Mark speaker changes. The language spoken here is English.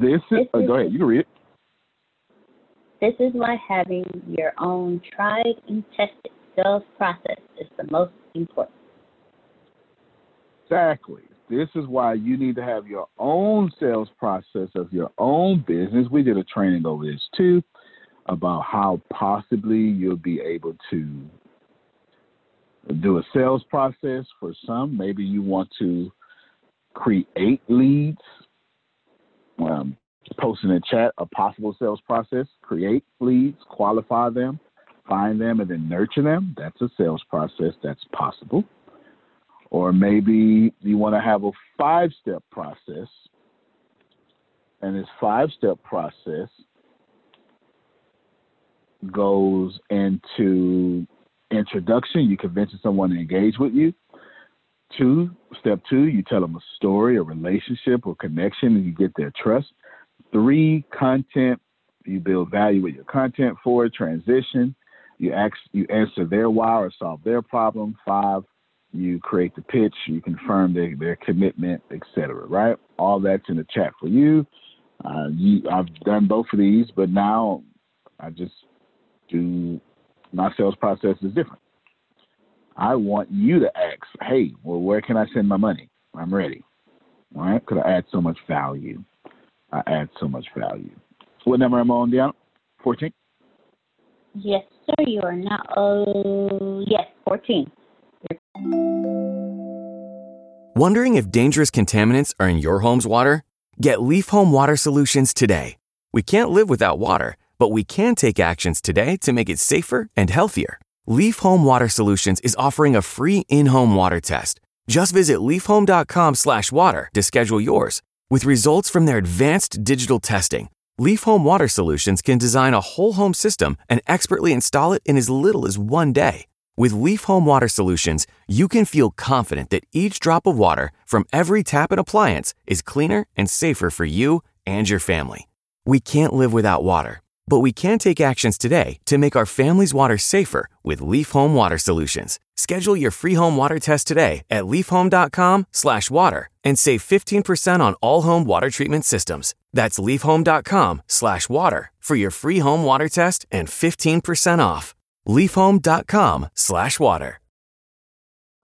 Speaker 1: Go ahead. You can read it.
Speaker 2: This is why having your own tried and tested sales process is the most important.
Speaker 1: Exactly. This is why you need to have your own sales process of your own business. We did a training over this too about how possibly you'll be able to do a sales process for some. Maybe you want to create leads. Post in the chat a possible sales process. Create leads, qualify them, find them, and then nurture them. That's a sales process that's possible. Or maybe you want to have a 5-step process. And this 5-step process goes into introduction. You convince someone to engage with you. Step 2, you tell them a story, a relationship, or connection, and you get their trust. 3, content. You build value with your content. 4, transition. You answer their why or solve their problem. 5, you create the pitch. You confirm their commitment, etc. Right? All that's in the chat for you. I've done both of these, but now I just do my sales process is different. I want you to ask, hey, well, where can I send my money? I'm ready. All right? Because I add so much value. What number am I on, Deanna? 14?
Speaker 2: Yes, sir. You are now, 14.
Speaker 3: Wondering if dangerous contaminants are in your home's water? Get Leaf Home Water Solutions today. We can't live without water, but we can take actions today to make it safer and healthier. Leaf Home Water Solutions is offering a free in-home water test. Just visit leafhome.com/water to schedule yours. With results from their advanced digital testing, Leaf Home Water Solutions can design a whole home system and expertly install it in as little as 1 day. With Leaf Home Water Solutions, you can feel confident that each drop of water from every tap and appliance is cleaner and safer for you and your family. We can't live without water, but we can take actions today to make our family's water safer with Leaf Home Water Solutions. Schedule your free home water test today at leafhome.com/water and save 15% on all home water treatment systems. That's leafhome.com/water for your free home water test and 15% off. leafhome.com/water.